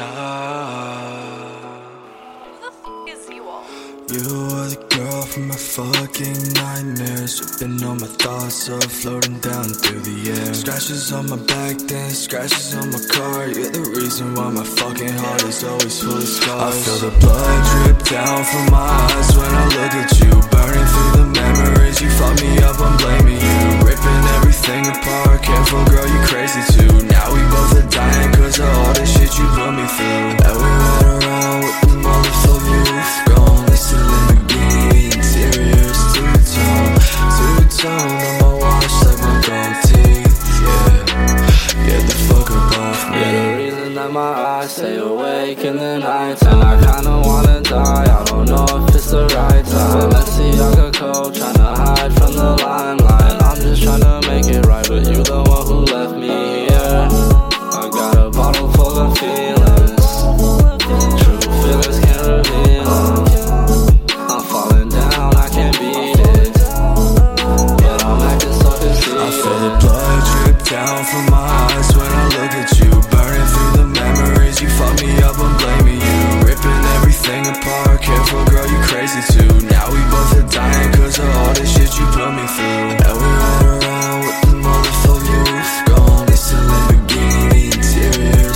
the f is you all? You are the girl from my fucking nightmares. Tripping on my thoughts of floating down through the air. Scratches on my back, then scratches on my car. You're the reason why my fucking heart is always full of scars. I feel the blood drip down from my eyes when I look at you. Burning through the memories, you fucked me up, I'm blaming you. Ripping everything apart, careful girl, you crazy too. Now we both are dying cause of all the shit you put me through. And we ride around with the motherfucking roof gone. It's a Lamborghini, interiors two-tone on my watch like my gold teeth. Yeah, get the fuck up off me. You're the reason that my eyes stay awake in the nighttime. I kinda wanna die, I don't know if it's the right time. Let's see, I got cold, tryna hide from the limelight. I'm just tryna make it right, but you the one who left me here. I got a bottle full of feelings, true feelings can't reveal them. I'm falling down, I can't beat it, but I'm acting so conceited. I feel the blood drip down from my eyes when I look at you. Burning through the memories, you fucked me up, I'm blaming you. Ripping everything apart, careful girl, you crazy too. Now we both are dying cause of all the shit you put me through. And we ride around with the motherfucking roof gone. It's a Lamborghini, interiors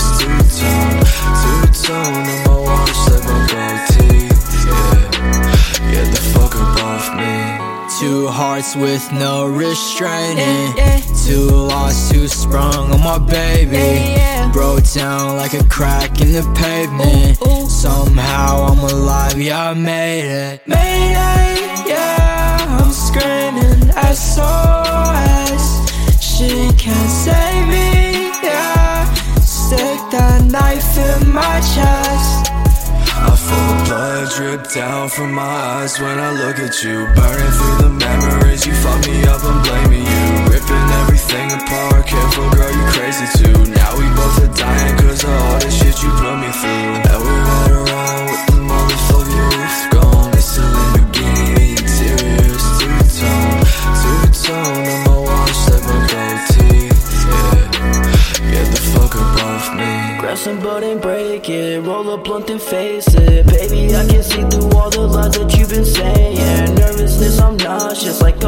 two-tone on my watch like my gold teeth. Yeah, get the fuck up off me. Two hearts with no restraining, too lost, too sprung on my baby. Broke down like a crack in the pavement. Somehow I'm alive, yeah I made it. Yeah, I'm screaming SOS. She can't save me, yeah. Stick that knife in my chest. I feel the blood drip down from my eyes when I look at you. Burning through the memories, you fucked me up, I'm blaming you. Ripping everything apart, careful girl, you crazy too. Now we both are dying cause of all the shit you put me through. And we ride around with the motherfucking roof gone. It's a Lamborghini, interiors two-tone on my watch like my gold teeth. Yeah, get the fuck up off me. Grab some butt and break it, roll a blunt and face it. Baby, I can see through all the lies that you've been saying. Nervousness, I'm nauseous, like